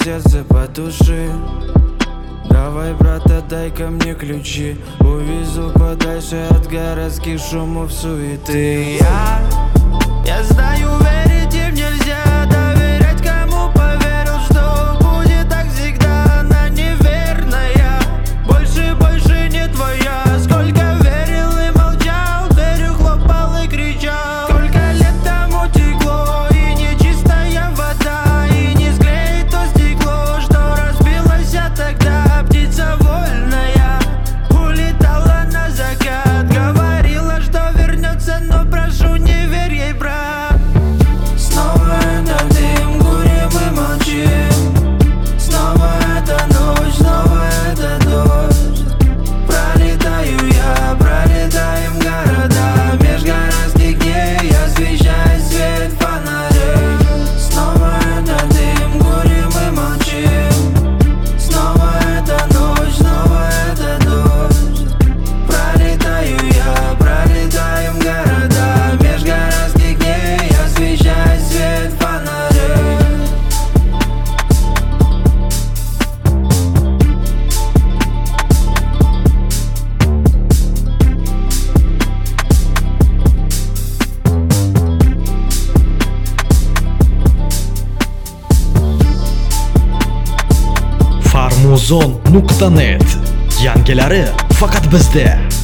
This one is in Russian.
сердце потуши. Давай, брат, отдай ко мне ключи. Увезу подальше от городских шумов, суеты. Я знаю, верить им нельзя, доверять кому поверил, что будет так всегда. Она неверная, больше не твоя. Сколько верил и молчал, дверью хлопал и кричал. Сколько лет тому текло, и нечистая вода, и не склеит то стекло, что разбилось тогда. Птица вольная улетала на закат, говорила, что вернется, но прошу, не верь ей, брат. Снова это дым, курим и молчим. Снова это ночь, снова это дождь. Пролетаем города, межгородских дней освещает свет фонарей. Снова это дым, курим и молчим. Снова это ночь, снова это дождь. Пролетаем города, межгородских дней освещает свет фонарей. Farmuzon.net yangilari faqat bizda.